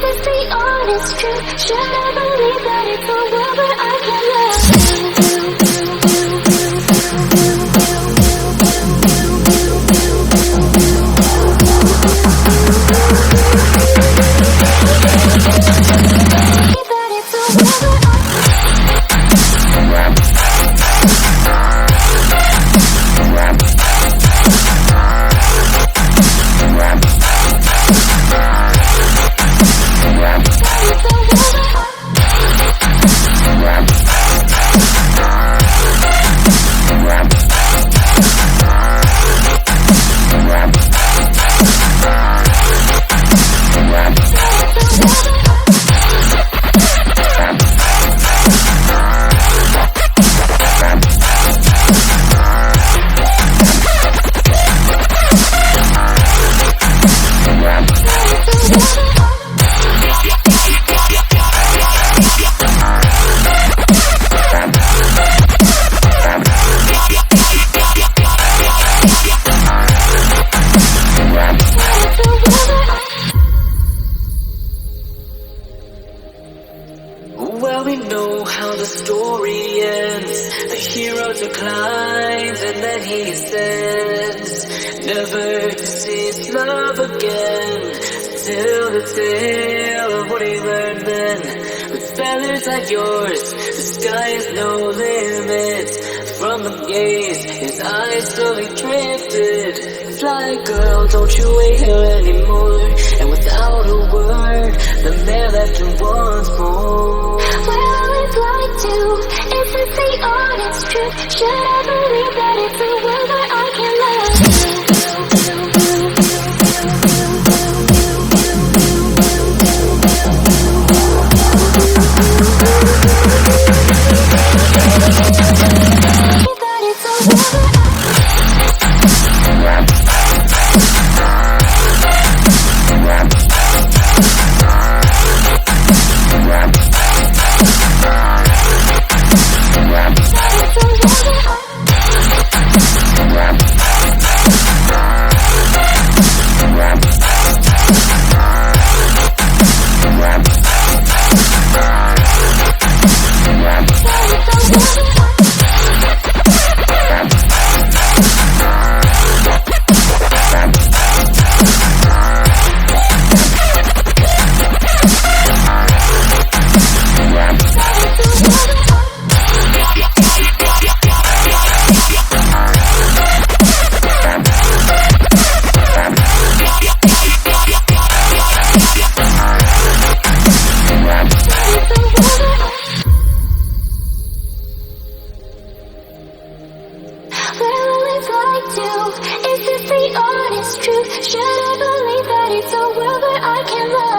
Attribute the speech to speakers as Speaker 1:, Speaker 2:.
Speaker 1: this the honest truth? Should I believe that it's a world where I can love you? That it's a world where
Speaker 2: well, we know how the story ends. The hero declines and then he ascends, never to see his love again. Tell the tale of what he learned then. With feathers like yours, the sky is no limit. From the gaze, his eyes slowly drifted. Fly, girl, don't you wait here anymore. And without a word, the man left him once more.
Speaker 1: well, I'd like to. Is this the honest truth? Should I believe that it's a world where I can love you? That it's a world where is this the honest truth? Should I believe that it's a world where I can love?